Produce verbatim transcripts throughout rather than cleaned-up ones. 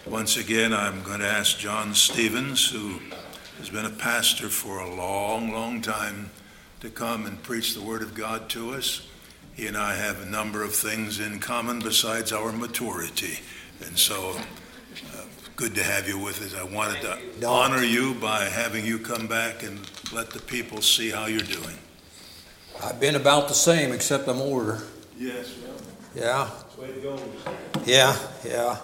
Once again, I'm going to ask John Stevens, who has been a pastor for a long, long time, to come and preach the Word of God to us. He and I have a number of things in common besides our maturity. And so, uh, good to have you with us. I wanted to honor you by having you come back and let the people see how you're doing. I've been about the same, except I'm older. Yes. Yeah. That's the way it goes. Yeah, yeah.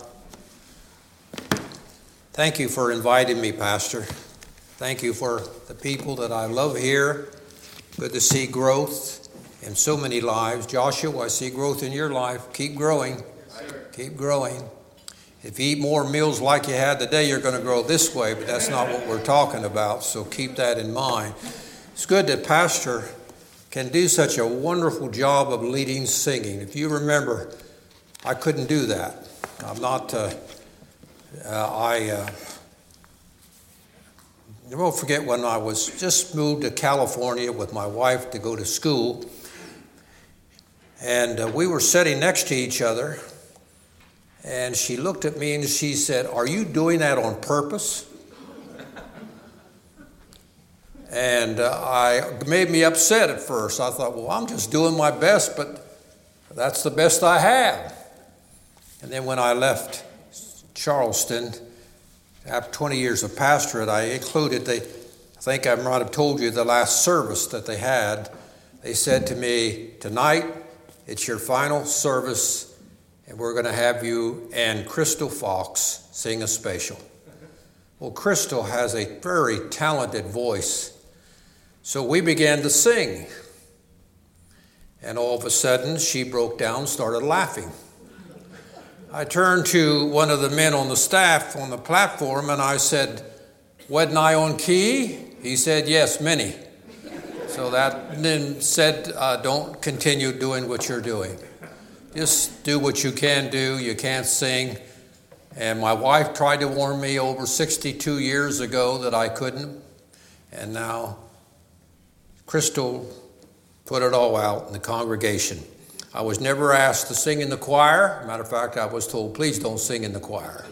Thank you for inviting me, Pastor. Thank you for the people that I love here. Good to see growth in so many lives. Joshua, I see growth in your life. Keep growing. Keep growing. If you eat more meals like you had today, you're going to grow this way, but that's not what we're talking about, so keep that in mind. It's good that Pastor can do such a wonderful job of leading singing. If you remember, I couldn't do that. I'm not... Uh, Uh, I uh, won't forget when I was just moved to California with my wife to go to school, and uh, we were sitting next to each other, and she looked at me and she said, "Are you doing that on purpose?" And uh, I it made me upset at first. I thought, well, I'm just doing my best, but that's the best I have. And then when I left Charleston, after twenty years of pastorate, I included, they, I think I might have told you the last service that they had. They said to me, "Tonight, it's your final service, and we're going to have you and Crystal Fox sing a special." Well, Crystal has a very talented voice, so we began to sing. And all of a sudden, she broke down and started laughing. I turned to one of the men on the staff on the platform and I said, "Wasn't I on key?" He said, "Yes, many." So that then said, uh, don't continue doing what you're doing. Just do what you can do. You can't sing. And my wife tried to warn me over sixty-two years ago that I couldn't. And now Crystal put it all out in the congregation. I was never asked to sing in the choir. Matter of fact, I was told, please don't sing in the choir.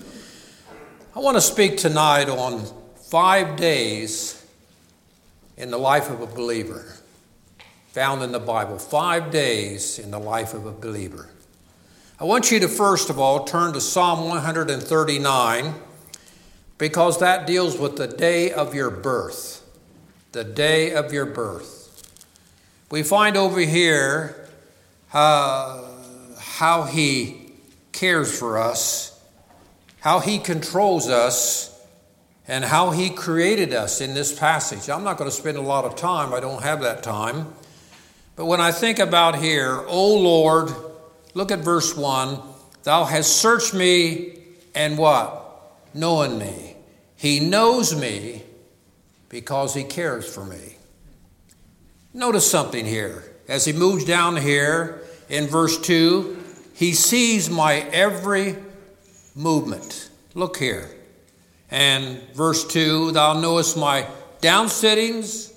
I want to speak tonight on five days in the life of a believer, found in the Bible. Five days in the life of a believer. I want you to, first of all, turn to Psalm one thirty-nine, because that deals with the day of your birth. The day of your birth. We find over here Uh, how he cares for us, how he controls us, and how he created us in this passage. I'm not going to spend a lot of time. I don't have that time. But when I think about here, "O Lord," look at verse one, "Thou hast searched me and" what? "Known me." He knows me because he cares for me. Notice something here. As he moves down here in verse two, he sees my every movement. Look here. And verse two, "Thou knowest my downsittings,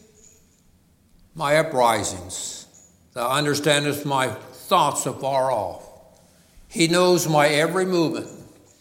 my uprisings. Thou understandest my thoughts afar off." He knows my every movement.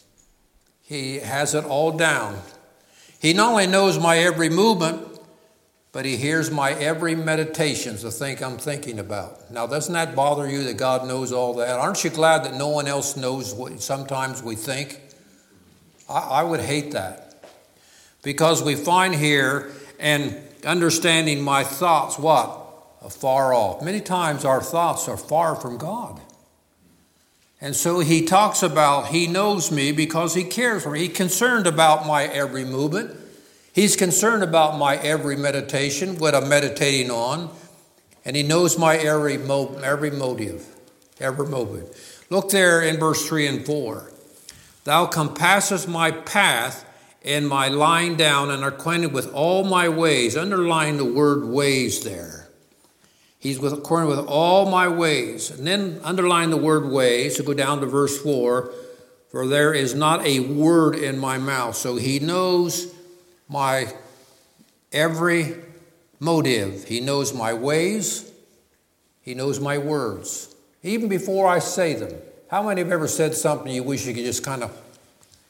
He has it all down. He not only knows my every movement, but he hears my every meditations, the thing I'm thinking about. Now, doesn't that bother you that God knows all that? Aren't you glad that no one else knows what sometimes we think? I, I would hate that. Because we find here, and understanding my thoughts, what? Afar off. Many times our thoughts are far from God. And so he talks about, he knows me because he cares for me. He's concerned about my every movement. He's concerned about my every meditation, what I'm meditating on, and he knows my every mo- every motive, every motive. Look there in verse three and four. "Thou compassest my path and my lying down, and art acquainted with all my ways." Underline the word "ways" there. He's with, acquainted with all my ways. And then underline the word "ways." So go down to verse four. "For there is not a word in my mouth." So he knows my every motive. He knows my ways. He knows my words. Even before I say them. How many have ever said something you wish you could just kind of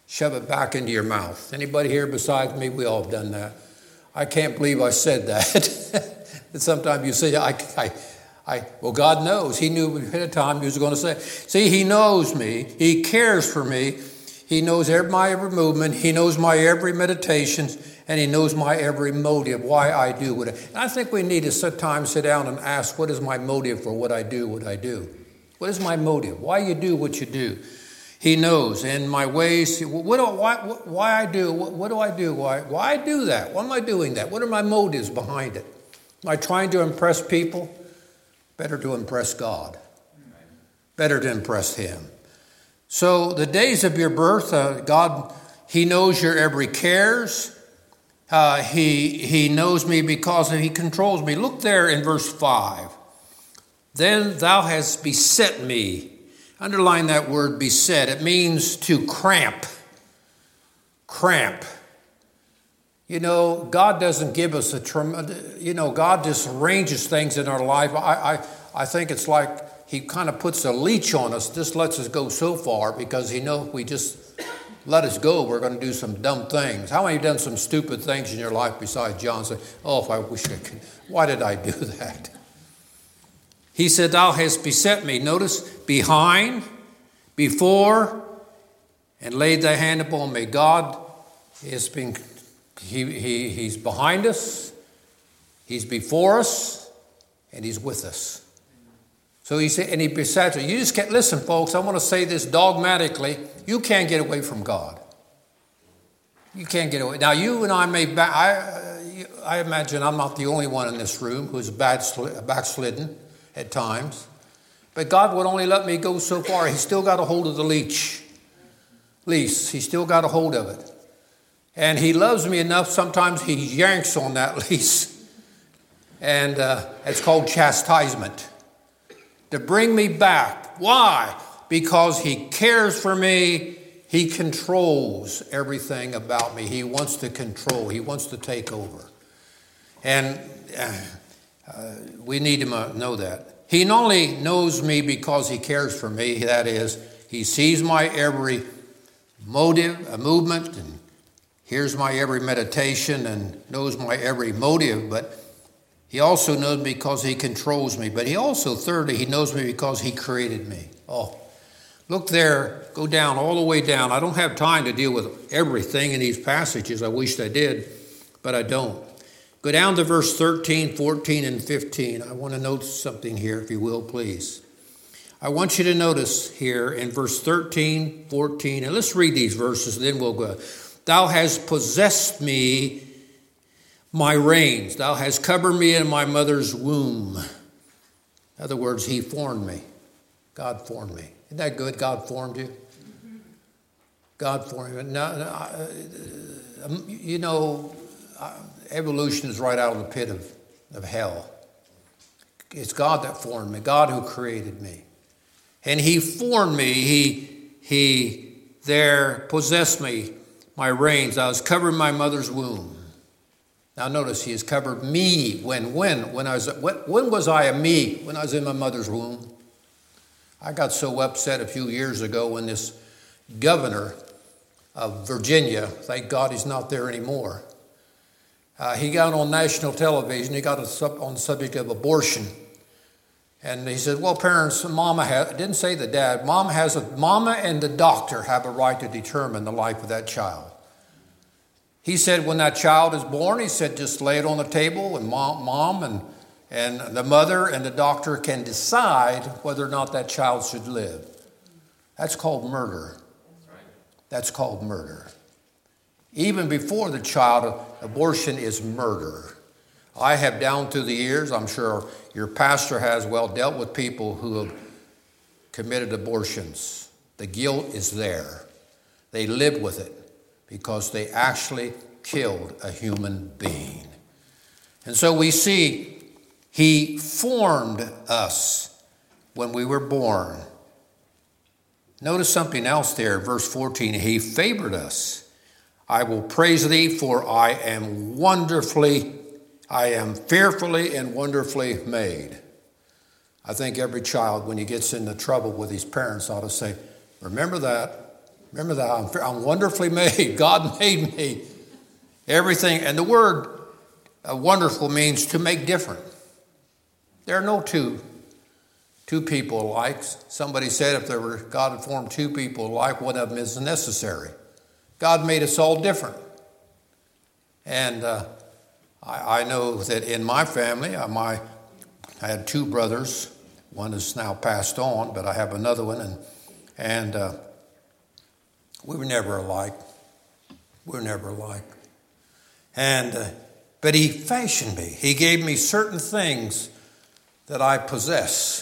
shove it back into your mouth. Anybody here besides me? We all have done that. I can't believe I said that. And sometimes you say, I, I, I, well, God knows. He knew ahead of time he was going to say. See, he knows me. He cares for me. He knows every, my every movement. He knows my every meditation. And he knows my every motive, why I do what I do. And I think we need to sometimes sit down and ask, what is my motive for what I do, what I do? What is my motive? Why you do what you do? He knows. And my ways, what do, why, why I do, what, what do I do? Why, why I do that? Why am I doing that? What are my motives behind it? Am I trying to impress people? Better to impress God. Better to impress him. So the days of your birth, uh, God, he knows your every cares. Uh, he, he knows me because he controls me. Look there in verse five. Then thou hast beset me. Underline that word beset. It means to cramp. Cramp. You know, God doesn't give us a tremendous, you know, God just arranges things in our life. I, I, I think it's like he kind of puts a leash on us, just lets us go so far because he knows if we just let us go, we're going to do some dumb things. How many have done some stupid things in your life besides John? Say, oh, if I wish I could. Why did I do that? He said, thou hast beset me. Notice, behind, before, and laid thy hand upon me. God has been, he, he, he's behind us, he's before us, and he's with us. So he said, and he besats you. You just can't, listen, folks, I want to say this dogmatically. You can't get away from God. You can't get away. Now, you and I may, back, I, I imagine I'm not the only one in this room who's backslidden at times. But God would only let me go so far. He's still got a hold of the leash. Leash. He's still got a hold of it. And he loves me enough, sometimes he yanks on that leash. And uh, it's called chastisement. To bring me back. Why? Because he cares for me. He controls everything about me. He wants to control. He wants to take over. And uh, uh, we need to know that. He not only knows me because he cares for me, that is, he sees my every motive, a movement, and hears my every meditation and knows my every motive, but he also knows me because he controls me. But he also, thirdly, he knows me because he created me. Oh, look there, go down, all the way down. I don't have time to deal with everything in these passages. I wished I did, but I don't. Go down to verse thirteen, fourteen, and fifteen. I want to note something here, if you will, please. I want you to notice here in verse thirteen, fourteen, and let's read these verses, and then we'll go. Thou hast possessed me, my reins. Thou hast covered me in my mother's womb. In other words, he formed me. God formed me. Isn't that good? God formed you. God formed you. Now, uh, you know, uh, evolution is right out of the pit of, of hell. It's God that formed me. God who created me. And he formed me. He, he there possessed me, my reins. I was covered in my mother's womb. Now notice, he has covered me. When, when, when I was, when, when was I a me? When I was in my mother's womb. I got so upset a few years ago when this governor of Virginia, thank God he's not there anymore, uh, he got on national television, he got on the subject of abortion. And he said, well, parents, mama has, didn't say the dad, mom has a, mama and the doctor have a right to determine the life of that child. He said when that child is born, he said just lay it on the table and mom, mom and, and the mother and the doctor can decide whether or not that child should live. That's called murder. That's called murder. Even before the child, abortion is murder. I have down through the years, I'm sure your pastor has well dealt with people who have committed abortions. The guilt is there. They live with it because they actually killed a human being. And so we see he formed us when we were born. Notice something else there, verse fourteen. He favored us. I will praise thee, for I am wonderfully, I am fearfully and wonderfully made. I think every child, when he gets into trouble with his parents, ought to say, remember that. Remember that, I'm, I'm wonderfully made. God made me. Everything, and the word uh, wonderful means to make different. There are no two, two people alike. Somebody said if there were, God had formed two people alike, one of them is necessary. God made us all different. And uh, I, I know that in my family, I, my, I had two brothers. One is now passed on, but I have another one, and and uh, we were never alike. We were never alike. And uh, but he fashioned me. He gave me certain things that I possess.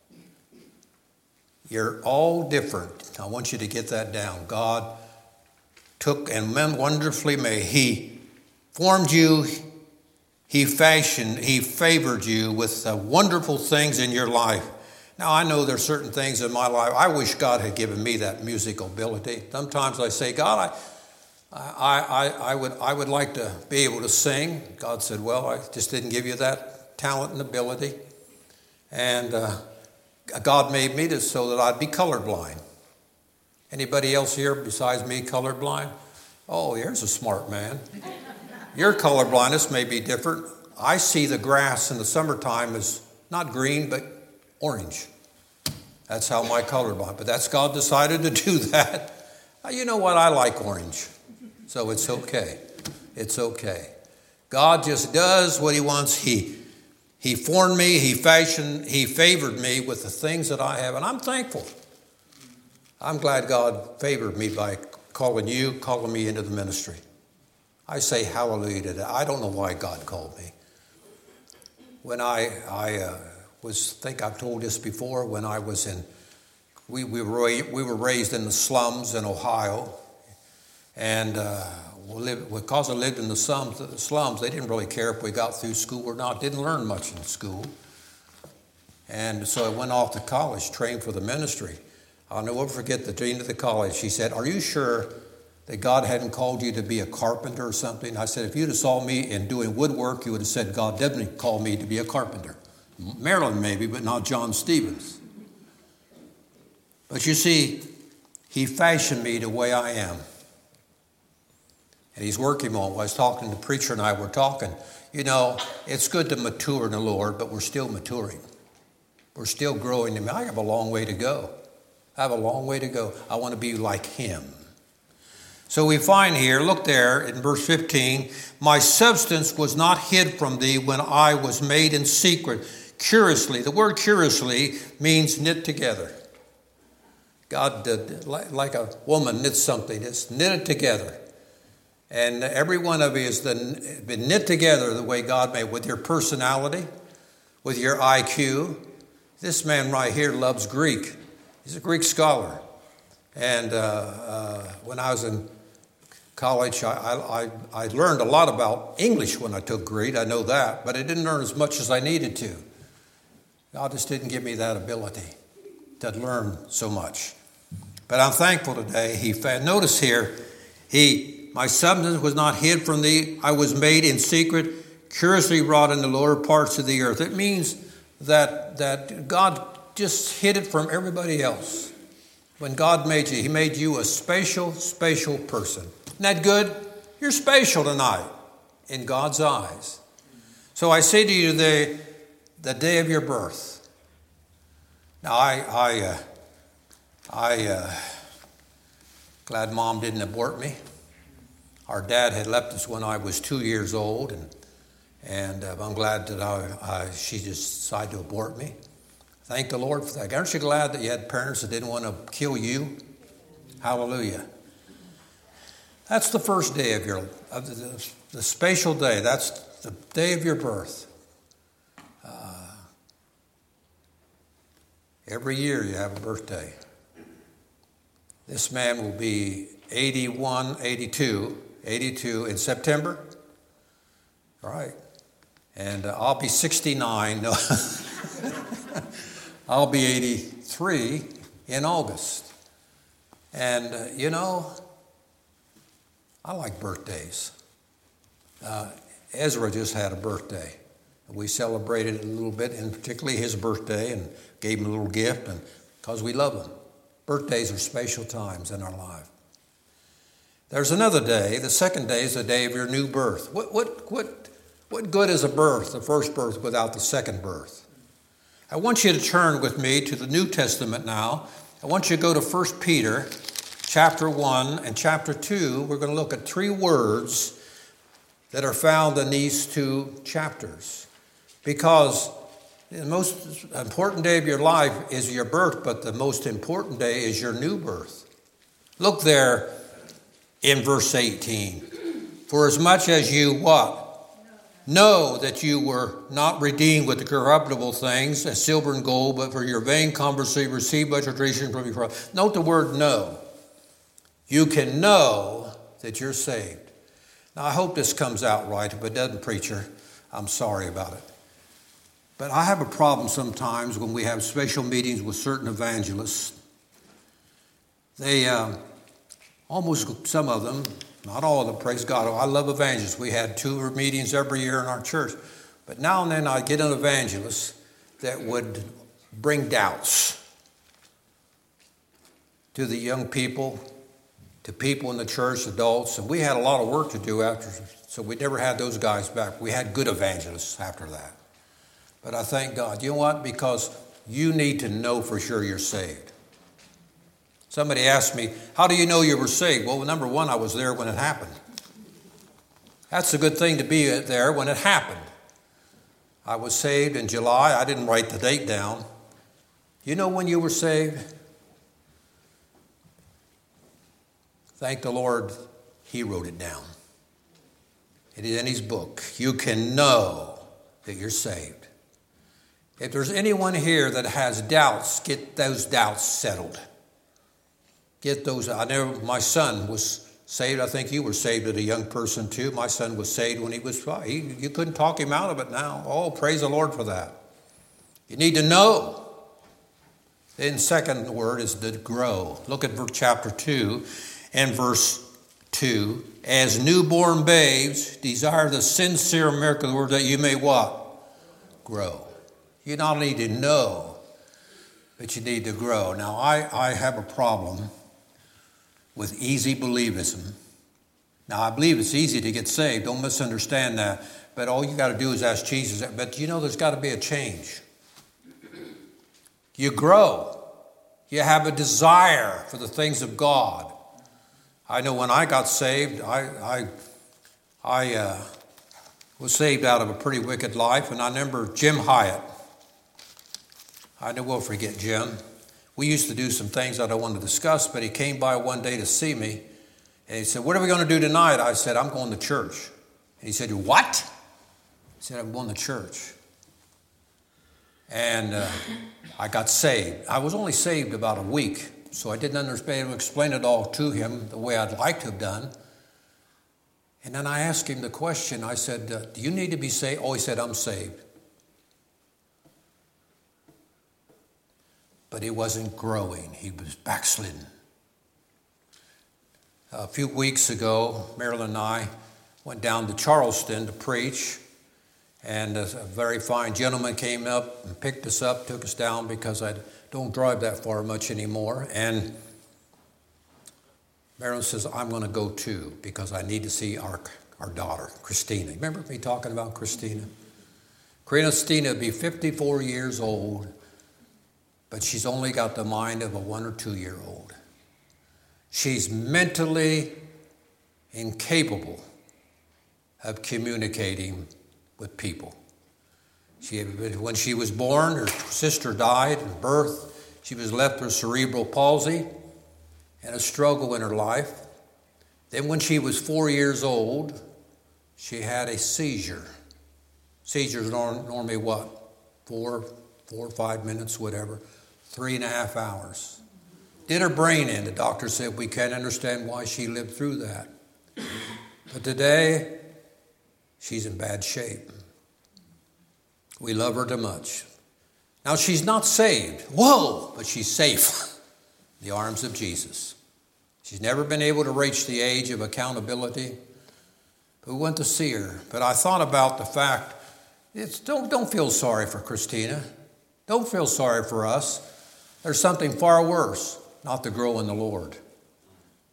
You're all different. I want you to get that down. God took and wonderfully made. He formed you. He fashioned, he favored you with uh, wonderful things in your life. Now, I know there's certain things in my life. I wish God had given me that musical ability. Sometimes I say, God, I, I, I, I would, I would like to be able to sing. God said, well, I just didn't give you that talent and ability. And uh, God made me to, so that I'd be colorblind. Anybody else here besides me colorblind? Oh, here's a smart man. Your color blindness may be different. I see the grass in the summertime as not green, but orange. That's how my color blind. But that's God decided to do that. You know what? I like orange. So it's okay. It's okay. God just does what he wants. He, he formed me. He fashioned, he favored me with the things that I have. And I'm thankful. I'm glad God favored me by calling you, calling me into the ministry. I say hallelujah to that. I don't know why God called me. When I I uh, was, think I've told this before, when I was in, we we were, we were raised in the slums in Ohio. And uh, we lived, because I lived in the slums, the slums, they didn't really care if we got through school or not. Didn't learn much in school. And so I went off to college, trained for the ministry. I'll never forget the dean of the college. She said, are you sure that God hadn't called you to be a carpenter or something? I said, if you'd have saw me in doing woodwork, you would have said, God definitely called me to be a carpenter. Marilyn maybe, but not John Stevens. But you see, he fashioned me the way I am. And he's working on it. I was talking, the preacher and I were talking. You know, it's good to mature in the Lord, but we're still maturing. We're still growing. I mean, I have a long way to go. I have a long way to go. I want to be like him. So we find here, look there in verse fifteen, my substance was not hid from thee when I was made in secret. Curiously, the word curiously means knit together. God did, like a woman knits something, it's knitted together. And every one of you has been knit together the way God made, with your personality, with your I Q. This man right here loves Greek. He's a Greek scholar. And uh, uh, when I was in college, I, I, I learned a lot about English when I took Greek. I know that, but I didn't learn as much as I needed to. God just didn't give me that ability to learn so much. But I'm thankful today. He notice here, he, my substance was not hid from thee. I was made in secret, curiously wrought in the lower parts of the earth. It means that that God just hid it from everybody else. When God made you, he made you a special, special person. Isn't that good? You're special tonight in God's eyes. So I say to you the, the day of your birth. Now, I, I, uh, I, uh, glad Mom didn't abort me. Our dad had left us when I was two years old, and and uh, I'm glad that I, I, she just decided to abort me. Thank the Lord for that. Aren't you glad that you had parents that didn't want to kill you? Hallelujah. That's the first day of your, of the, the special day. That's the day of your birth. Uh, every year you have a birthday. This man will be eighty-one, eighty-two, eighty-two in September. All right. And uh, I'll be sixty-nine. No. I'll be eighty-three in August. And, uh, you know, I like birthdays. Uh, Ezra just had a birthday. We celebrated it a little bit, and particularly his birthday, and gave him a little gift, and because we love him. Birthdays are special times in our life. There's another day. The second day is the day of your new birth. What, what, what, what good is a birth, the first birth, without the second birth? I want you to turn with me to the New Testament now. I want you to go to First Peter chapter one and chapter two. We're going to look at three words that are found in these two chapters. Because the most important day of your life is your birth, but the most important day is your new birth. Look there in verse eighteen. For as much as you what? Know that you were not redeemed with the corruptible things, as silver and gold, but for your vain conversation received by tradition from your fathers. Note the word know. You can know that you're saved. Now, I hope this comes out right. If it doesn't, preacher, I'm sorry about it. But I have a problem sometimes when we have special meetings with certain evangelists. They, uh, almost some of them, not all of them, praise God. I love evangelists. We had two meetings every year in our church. But now and then I get an evangelist that would bring doubts to the young people, to people in the church, adults. And we had a lot of work to do after, so we never had those guys back. We had good evangelists after that. But I thank God. You know what? Because you need to know for sure you're saved. Somebody asked me, how do you know you were saved? Well, number one, I was there when it happened. That's a good thing to be there when it happened. I was saved in July. I didn't write the date down. You know when you were saved? Thank the Lord, he wrote it down. It is in his book. You can know that you're saved. If there's anyone here that has doubts, get those doubts settled. Get those. I know my son was saved. I think you were saved as a young person too. My son was saved when he was five. He, you couldn't talk him out of it now. Oh, praise the Lord for that. You need to know. Then second word is to grow. Look at chapter two and verse two. As newborn babes, desire the sincere milk of the word that you may what? Grow. You not only need to know, but you need to grow. Now, I, I have a problem with easy believism. Now, I believe it's easy to get saved. Don't misunderstand that. But all you got to do is ask Jesus. But you know there's got to be a change. You grow. You have a desire for the things of God. I know when I got saved, I I, I uh, was saved out of a pretty wicked life. And I remember Jim Hyatt. I never will forget Jim. We used to do some things that I wanted to discuss, but he came by one day to see me. And he said, what are we going to do tonight? I said, I'm going to church. And he said, what? I said, I'm going to church. And uh, I got saved. I was only saved about a week, so I didn't understand, explain it all to him the way I'd like to have done. And then I asked him the question. I said, uh, do you need to be saved? Oh, he said, I'm saved. But he wasn't growing. He was backslidden. A few weeks ago, Marilyn and I went down to Charleston to preach. And a very fine gentleman came up and picked us up, took us down because I don't drive that far much anymore. And Marilyn says, I'm going to go too because I need to see our, our daughter, Christina. Remember me talking about Christina? Christina will be fifty-four years old. But she's only got the mind of a one or two year old. She's mentally incapable of communicating with people. She, when she was born, her sister died at birth. She was left with cerebral palsy and a struggle in her life. Then when she was four years old, she had a seizure. Seizures are normally what? Four, four or five minutes, whatever. Three and a half hours. Did her brain in. The doctor said we can't understand why she lived through that. But today, she's in bad shape. We love her too much. Now, she's not saved. Whoa! But she's safe in the arms of Jesus. She's never been able to reach the age of accountability. But we went to see her. But I thought about the fact, it's, don't, don't feel sorry for Christina. Don't feel sorry for us. There's something far worse, not to grow in the Lord.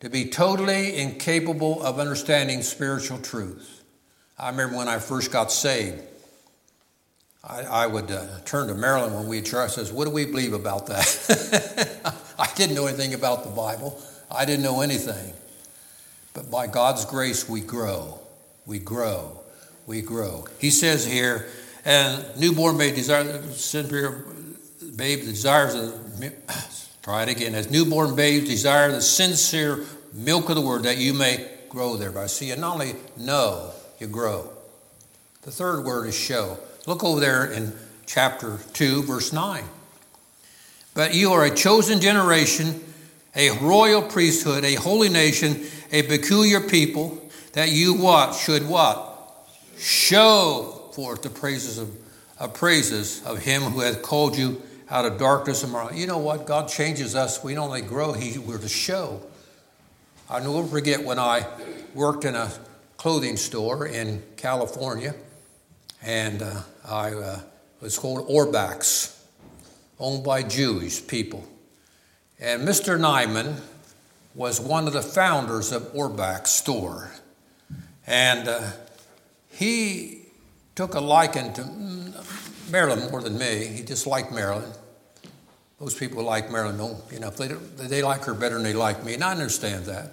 to be totally incapable of understanding spiritual truth. I remember when I first got saved, I, I would uh, turn to Marilyn when we had church. I says, "What do we believe about that?" I didn't know anything about the Bible. I didn't know anything. But by God's grace, we grow. We grow. We grow. He says here, and newborn babe desires, babe desires, the, try it again, as newborn babes desire the sincere milk of the word that you may grow thereby. See, you not only know, you grow. The third word is show. Look over there in chapter two, verse nine. But you are a chosen generation, a royal priesthood, a holy nation, a peculiar people, that you what? Should what? Show forth the praises of, of praises of him who hath called you out of darkness and marvel. You know what? God changes us. We don't only grow, he, we're to show. I'll never forget when I worked in a clothing store in California, and uh, I uh, was called Orbach's, owned by Jewish people. And Mister Nyman was one of the founders of Orbach's store. And uh, he took a liking to Marilyn more than me. He just liked Marilyn. Most people like Marilyn, don't, you know, if they, they like her better than they like me, and I understand that.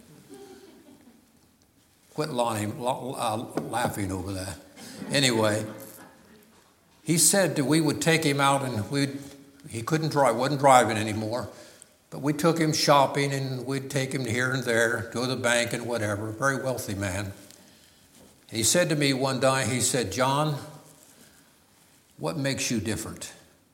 Quit lying, uh, laughing over that. Anyway, he said that we would take him out, and we'd, he couldn't drive, wasn't driving anymore, but we took him shopping, and we'd take him here and there, go to the bank and whatever. Very wealthy man. He said to me one day, he said, "John, what makes you different?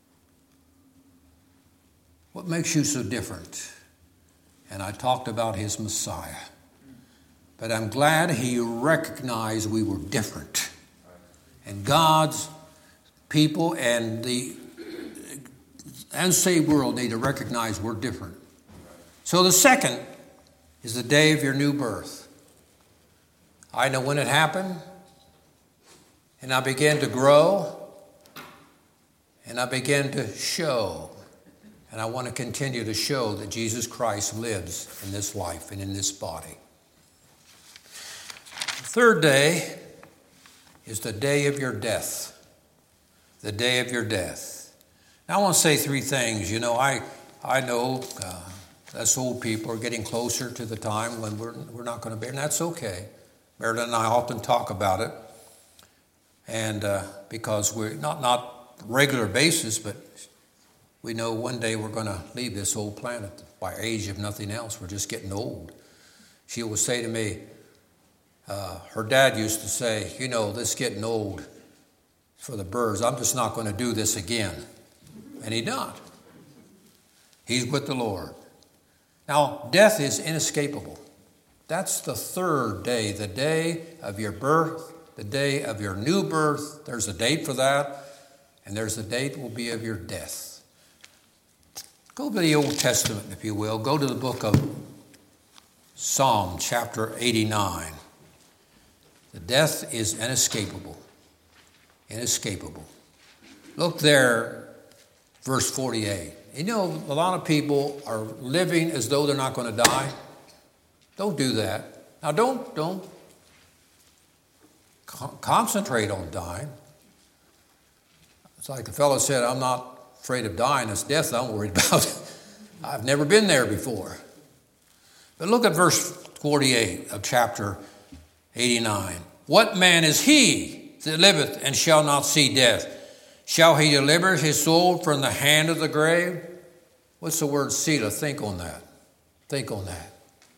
What makes you so different?" And I talked about his Messiah. But I'm glad he recognized we were different. And God's people and the unsaved world need to recognize we're different. So the second is the day of your new birth. I know when it happened, and I began to grow, and I began to show, and I want to continue to show that Jesus Christ lives in this life and in this body. The third day is the day of your death. The day of your death. Now I want to say three things. You know, I I know uh, us old people are getting closer to the time when we're we're not going to be, and that's okay. Marilyn and I often talk about it, and uh, because we're not not regular basis, but we know one day we're going to leave this old planet by age, if nothing else. We're just getting old. She would say to me, uh, her dad used to say, "You know, this getting old for the birds. I'm just not going to do this again." And he not. He's with the Lord. Now, death is inescapable. That's the third day, the day of your birth, the day of your new birth. There's a date for that, and there's a date will be of your death. Go to the Old Testament, if you will. Go to the book of Psalm, chapter eighty-nine. The death is inescapable. Inescapable. Look there, verse forty-eight. You know, a lot of people are living as though they're not going to die. Don't do that. Now, don't, don't con- concentrate on dying. It's like the fellow said, "I'm not afraid of dying. It's death I'm worried about." I've never been there before. But look at verse forty-eight of chapter eighty-nine. "What man is he that liveth and shall not see death? Shall he deliver his soul from the hand of the grave?" What's the word Selah? Think on that. Think on that.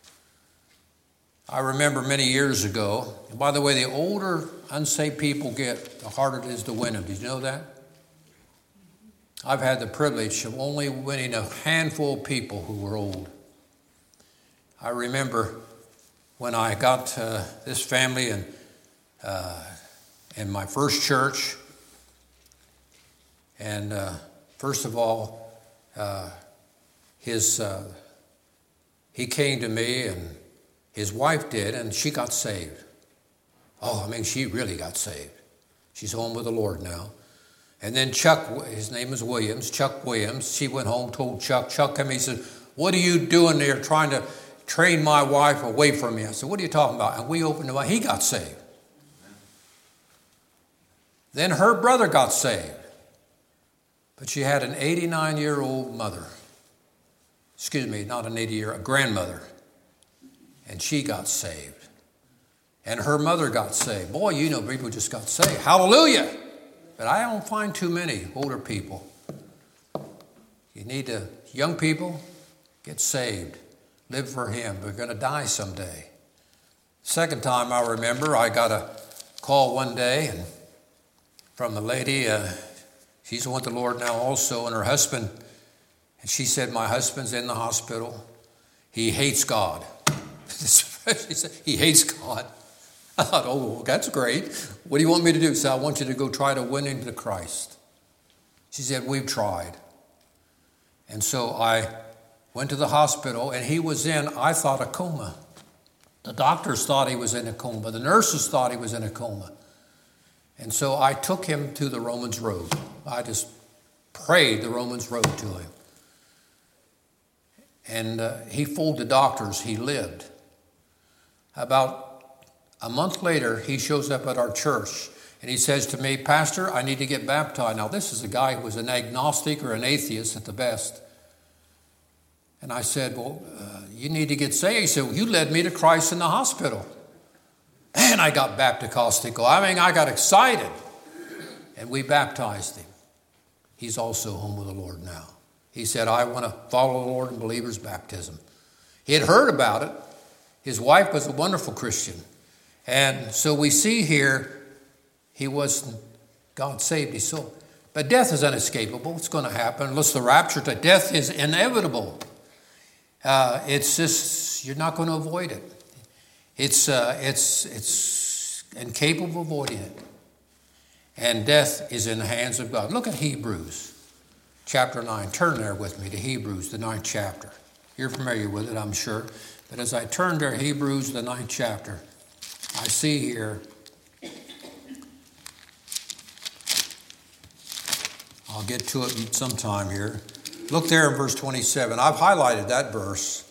I remember many years ago, and by the way, the older unsaved people get, the harder it is to win them. Did you know that? I've had the privilege of only winning a handful of people who were old. I remember when I got uh, this family and uh, in my first church, and uh, first of all, uh, his uh, he came to me, and his wife did, and she got saved. Oh, I mean, she really got saved. She's home with the Lord now. And then Chuck, his name is Williams, Chuck Williams, she went home, told Chuck, Chuck came, he said, "What are you doing there trying to train my wife away from me. I said, what are you talking about? And we opened the Bible. He got saved. Then her brother got saved. But she had an eighty-nine-year-old mother. Excuse me, not an eighty-year, a grandmother. And she got saved. And her mother got saved. Boy, you know, people just got saved. Hallelujah! But I don't find too many older people. You need to, young people, get saved. Live for Him. We're going to die someday. Second time I remember, I got a call one day and from a lady, uh, she's with the Lord now also, and her husband, and she said, my husband's in the hospital. He hates God. She said, he hates God. I thought, oh, that's great. What do you want me to do? She said, I want you to go try to win him to Christ. She said, we've tried. And so I went to the hospital, and he was in, I thought, a coma. The doctors thought he was in a coma. The nurses thought he was in a coma. And so I took him to the Romans Road. I just prayed the Romans Road to him. And uh, he fooled the doctors. He lived. About a month later, he shows up at our church. And he says to me, Pastor, I need to get baptized. Now, this is a guy who was an agnostic or an atheist at the best. And I said, well, uh, you need to get saved. He said, well, you led me to Christ in the hospital. And I got Bapticostical. I mean, I got excited. And we baptized him. He's also home with the Lord now. He said, I want to follow the Lord in believer's baptism. He had heard about it. His wife was a wonderful Christian. And so we see here, he wasn't, God saved his soul. But death is unescapable. It's going to happen. Unless the rapture to death is inevitable. Uh, it's just, you're not going to avoid it. It's uh, it's it's incapable of avoiding it. And death is in the hands of God. Look at Hebrews chapter nine. Turn there with me to Hebrews, the ninth chapter. You're familiar with it, I'm sure. But as I turn to Hebrews, the ninth chapter, I see here, I'll get to it sometime here. Look there in verse twenty-seven. I've highlighted that verse.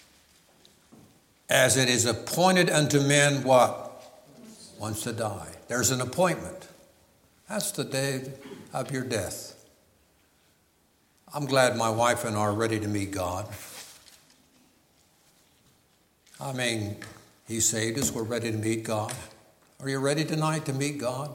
As it is appointed unto men, what? Once to die. There's an appointment. That's the day of your death. I'm glad my wife and I are ready to meet God. I mean, He saved us. We're ready to meet God. Are you ready tonight to meet God?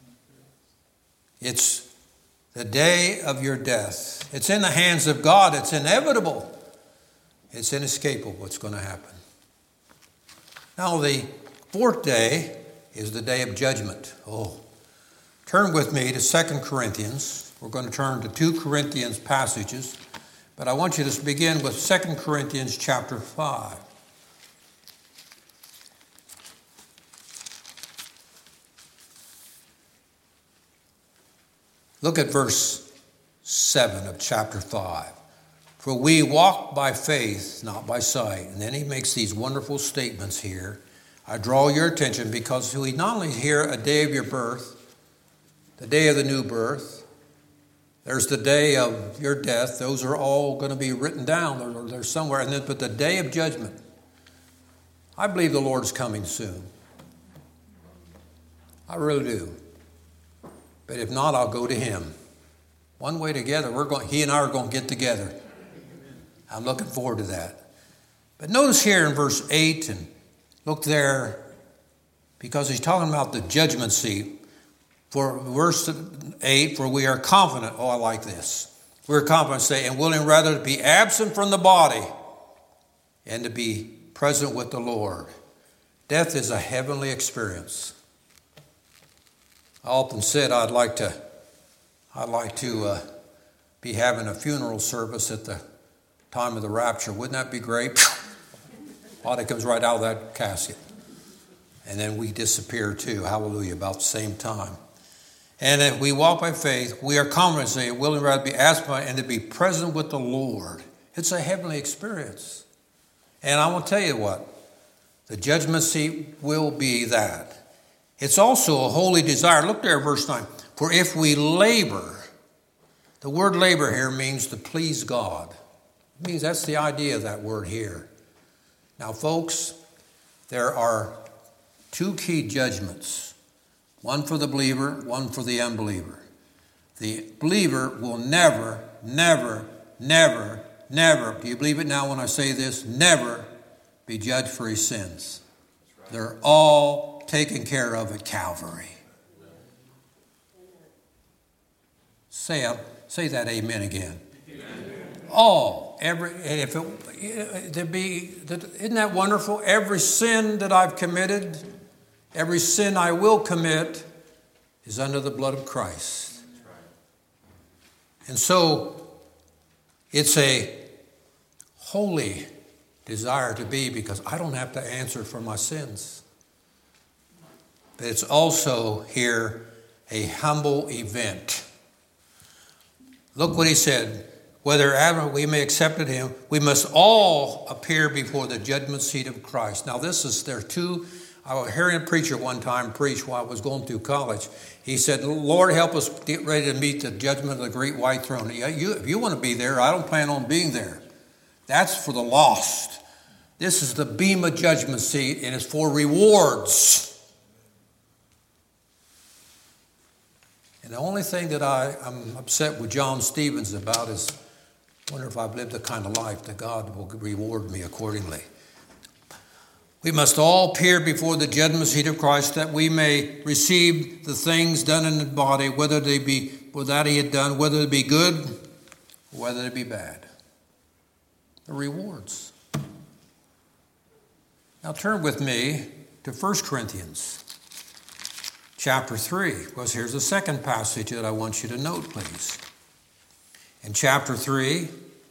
It's the day of your death. It's in the hands of God. It's inevitable. It's inescapable what's going to happen. Now, the fourth day is the day of judgment. Oh, turn with me to Second Corinthians. We're going to turn to two Corinthians passages, but I want you to begin with Second Corinthians chapter five. Look at verse seven of chapter five. For we walk by faith, not by sight. And then he makes these wonderful statements here. I draw your attention because we not only hear a day of your birth, the day of the new birth, there's the day of your death. Those are all going to be written down. They're, they're somewhere. And then, but the day of judgment, I believe the Lord's coming soon. I really do. But if not, I'll go to Him. One way together, we're going. He and I are going to get together. I'm looking forward to that. But notice here in verse eight, and look there, because he's talking about the judgment seat. For verse eight, for we are confident. Oh, I like this. We're confident, say, and willing rather to be absent from the body and to be present with the Lord. Death is a heavenly experience. I often said I'd like to, I'd like to uh, be having a funeral service at the time of the rapture. Wouldn't that be great? Body comes right out of that casket. And then we disappear too. Hallelujah. About the same time. And if we walk by faith, we are confident, say, willing rather to be asked by and to be present with the Lord. It's a heavenly experience. And I will tell you what, the judgment seat will be that. It's also a holy desire. Look there, verse nine. For if we labor, the word labor here means to please God. It means that's the idea of that word here. Now, folks, there are two key judgments, one for the believer, one for the unbeliever. The believer will never, never, never, never, do you believe it now when I say this? Never be judged for his sins. They're all taken care of at Calvary. Say, uh, say that amen again. Amen. All, every, if it, there be, isn't that wonderful? Every sin that I've committed, every sin I will commit is under the blood of Christ. And so it's a holy desire to be, because I don't have to answer for my sins. But it's also here a humble event. Look what he said. Whether we may accept him, we must all appear before the judgment seat of Christ. Now this is, there are two, I was hearing a preacher one time preach while I was going through college. He said, Lord, help us get ready to meet the judgment of the great white throne. Yeah, you, if you want to be there, I don't plan on being there. That's for the lost. This is the Bema judgment seat, and it's for rewards. And the only thing that I, I'm upset with John Stevens about is, I wonder if I've lived the kind of life that God will reward me accordingly. We must all appear before the judgment seat of Christ, that we may receive the things done in the body, whether they be that he had done, whether it be good, or whether it be bad. The rewards. Now turn with me to First Corinthians chapter three, because here's the second passage that I want you to note, please. In chapter three,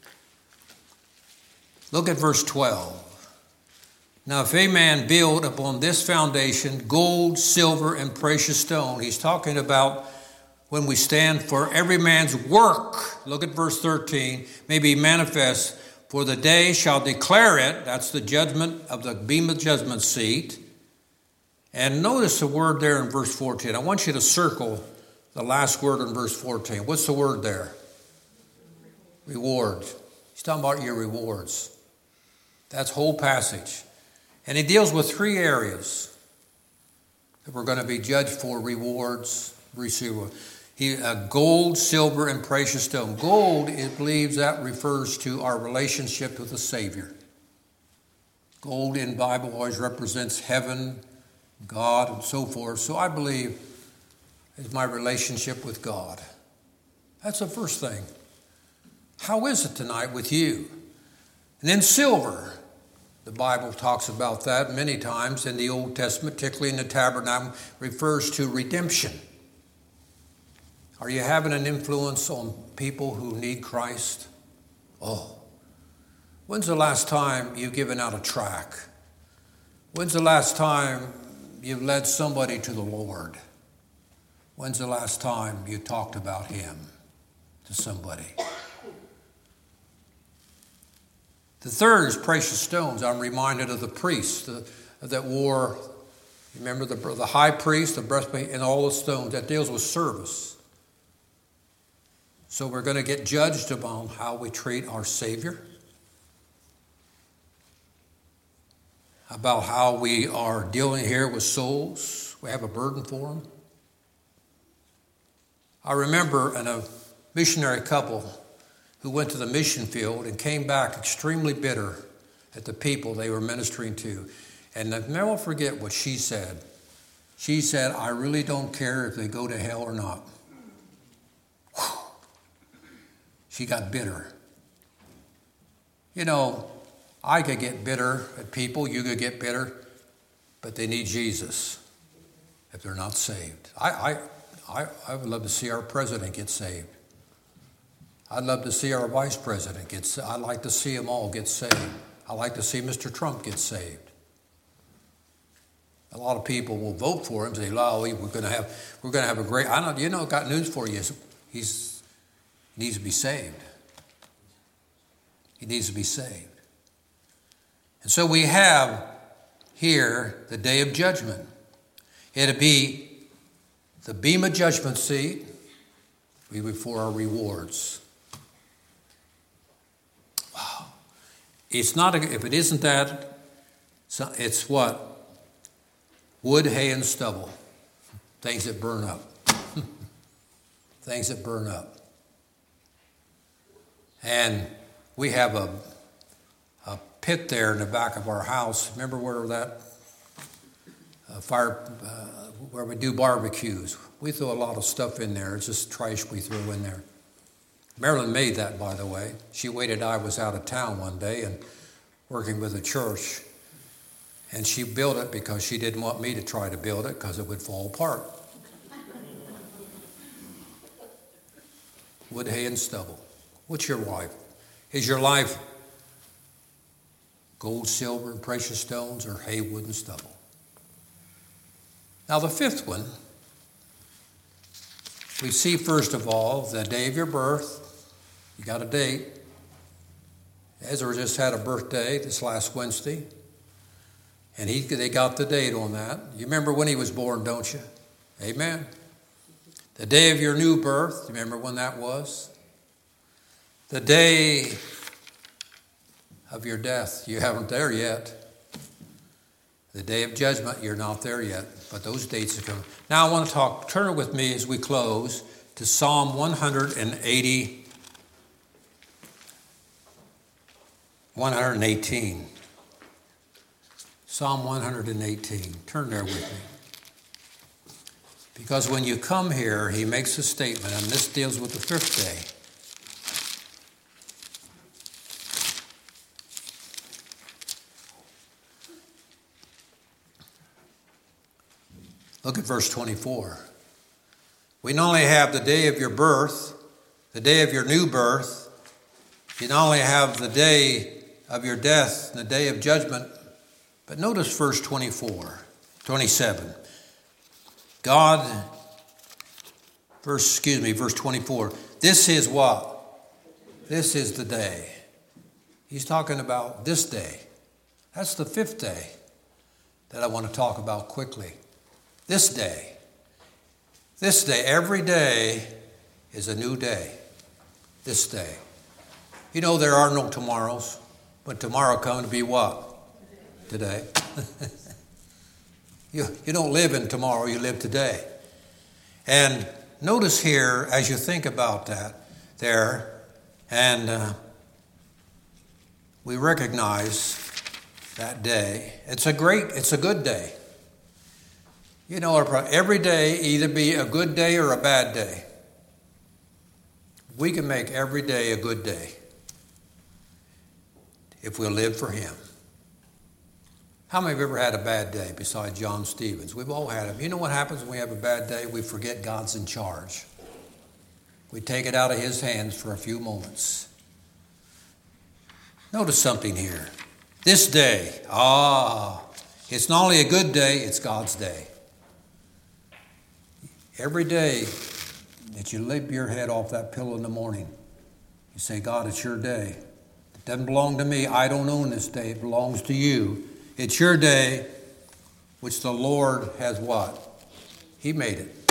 look at verse twelve. Now, if a man build upon this foundation gold, silver, and precious stone, he's talking about when we stand for every man's work. Look at verse thirteen, may be manifest, for the day shall declare it. That's the judgment of the Bema judgment seat. And notice the word there in verse fourteen. I want you to circle the last word in verse fourteen. What's the word there? Reward. He's talking about your rewards. That's whole passage. And he deals with three areas that we're going to be judged for rewards. He, uh, gold, silver, and precious stone. Gold, it believes that refers to our relationship with the Savior. Gold in the Bible always represents heaven, God, and so forth. So I believe it's my relationship with God. That's the first thing. How is it tonight with you? And then silver. The Bible talks about that many times in the Old Testament, particularly in the tabernacle, refers to redemption. Are you having an influence on people who need Christ? Oh, when's the last time you've given out a tract? When's the last time you've led somebody to the Lord? When's the last time you talked about him to somebody? The third is precious stones. I'm reminded of the priests the, that wore, remember the, the high priest, the breastplate, and all the stones. That deals with service. So we're going to get judged upon how we treat our Savior, about how we are dealing here with souls. We have a burden for them. I remember in a missionary couple who went to the mission field and came back extremely bitter at the people they were ministering to. And I'll never forget what she said. She said, I really don't care if they go to hell or not. Whew. She got bitter. You know, I could get bitter at people, you could get bitter, but they need Jesus if they're not saved. I, I, I, I would love to see our president get saved. I'd love to see our vice president get saved. I'd like to see them all get saved. I'd like to see Mister Trump get saved. A lot of people will vote for him and say, "Oh, we're going to have, we're going to have a great." I don't, you know, got news for you. He's he needs to be saved. He needs to be saved. And so we have here the day of judgment. It'll be the Bema judgment seat. We before our rewards. Wow. It's not, a, if it isn't that, So it's what? Wood, hay, and stubble. Things that burn up. Things that burn up. And we have a, a pit there in the back of our house. Remember where that uh, fire, uh, where we do barbecues? We throw a lot of stuff in there. It's just trash we throw in there. Marilyn made that, by the way. She waited. I was out of town one day and working with a church. And she built it because she didn't want me to try to build it because it would fall apart. Wood, hay, and stubble. What's your life? Is your life gold, silver, and precious stones, or hay, wood, and stubble? Now the fifth one, we see first of all the day of your birth. You got a date. Ezra just had a birthday this last Wednesday, and he they got the date on that. You remember when he was born, don't you? Amen. The day of your new birth, you remember when that was? The day of your death, you haven't there yet. The day of judgment, you're not there yet, but those dates are coming. Now I want to talk, turn with me as we close to Psalm one eighty, one eighteen. Psalm one eighteen. Turn there with me. Because when you come here, he makes a statement, and this deals with the fifth day. Look at verse twenty-four. We not only have the day of your birth, the day of your new birth, you not only have the day of your death and the day of judgment, but notice verse twenty-four, twenty-seven. God, verse, excuse me, verse twenty-four. This is what? This is the day. He's talking about this day. That's the fifth day that I want to talk about quickly. This day. This day, every day is a new day. This day. You know there are no tomorrows, but tomorrow come to be what? Today. you, you don't live in tomorrow, you live today. And notice here, as you think about that there, and uh, we recognize that day. It's a great, it's a good day. You know, every day either be a good day or a bad day. We can make every day a good day if we'll live for him. How many have ever had a bad day besides John Stevens? We've all had them. You know what happens when we have a bad day? We forget God's in charge. We take it out of his hands for a few moments. Notice something here. This day, ah, it's not only a good day, it's God's day. Every day that you lift your head off that pillow in the morning, you say, God, it's your day. It doesn't belong to me. I don't own this day. It belongs to you. It's your day, which the Lord has what? He made it.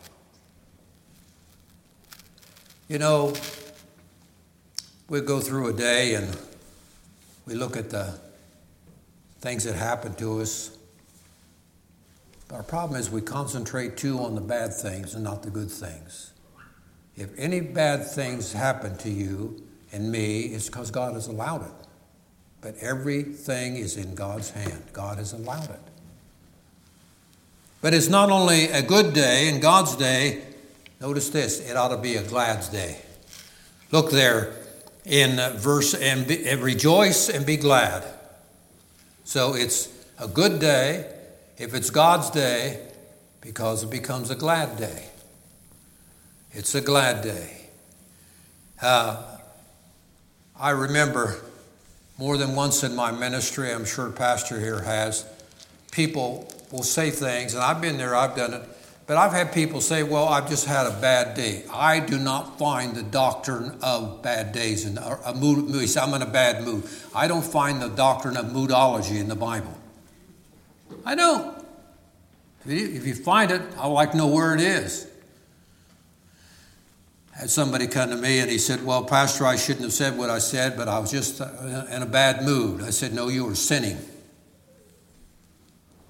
You know, we go through a day and we look at the things that happen to us. Our problem is we concentrate too on the bad things and not the good things. If any bad things happen to you and me, it's because God has allowed it. But everything is in God's hand. God has allowed it. But it's not only a good day and God's day. Notice this, it ought to be a glad day. Look there in verse, and, be, and rejoice and be glad. So it's a good day. If it's God's day, because it becomes a glad day. It's a glad day. Uh, I remember more than once in my ministry, I'm sure Pastor here has, people will say things, and I've been there, I've done it, but I've had people say, well, I've just had a bad day. I do not find the doctrine of bad days in a mood. I'm in a bad mood. I don't find the doctrine of moodology in the Bible. I don't. If you find it, I'd like to know where it is. I had somebody come to me and he said, well, Pastor, I shouldn't have said what I said, but I was just in a bad mood. I said, no, you were sinning.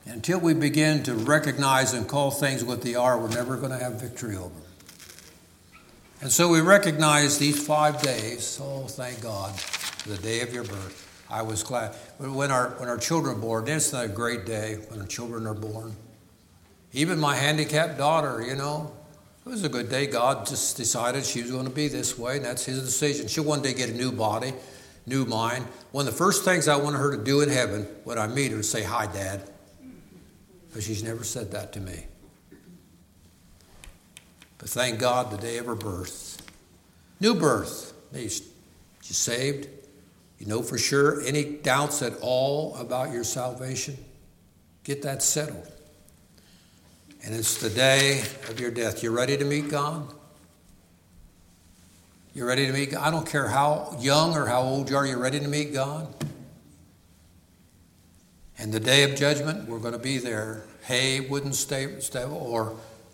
Until we begin to recognize and call things what they are, we're never going to have victory over them. And so we recognize these five days. Oh, thank God, for the day of your birth. I was glad. When our, when our children are born, it's not a great day when our children are born. Even my handicapped daughter, you know, it was a good day. God just decided she was going to be this way, and that's his decision. She'll one day get a new body, new mind. One of the first things I want her to do in heaven when I meet her is say, "Hi, Dad." But she's never said that to me. But thank God, the day of her birth. New birth. She's saved. You know for sure any doubts at all about your salvation? Get that settled. And it's the day of your death. You ready to meet God? You ready to meet God? I don't care how young or how old you are, you ready to meet God? And the day of judgment, we're going to be there. Hay, wooden stable, or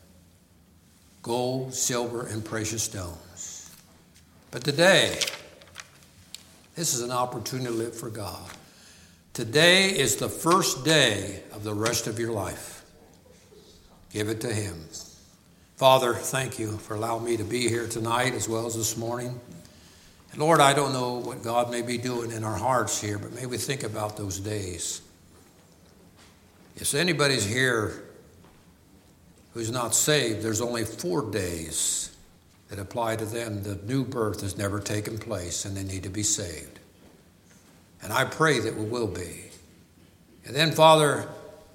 gold, silver, and precious stones. But today, this is an opportunity to live for God. Today is the first day of the rest of your life. Give it to him. Father, thank you for allowing me to be here tonight as well as this morning. And Lord, I don't know what God may be doing in our hearts here, but may we think about those days. If anybody's here who's not saved, there's only four days that apply to them. The new birth has never taken place, and they need to be saved. And I pray that we will be. And then, Father,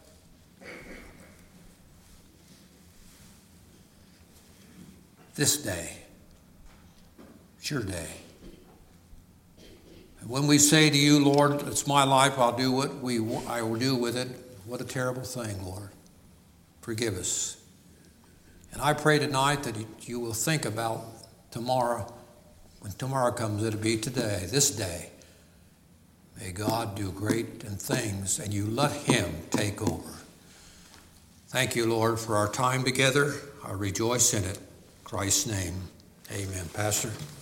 this day, it's your day. And when we say to you, Lord, it's my life, I'll do what we I will do with it. What a terrible thing, Lord. Forgive us. And I pray tonight that you will think about tomorrow. When tomorrow comes, it'll be today, this day. May God do great things, and you let him take over. Thank you, Lord, for our time together. I rejoice in it. In Christ's name, amen. Pastor.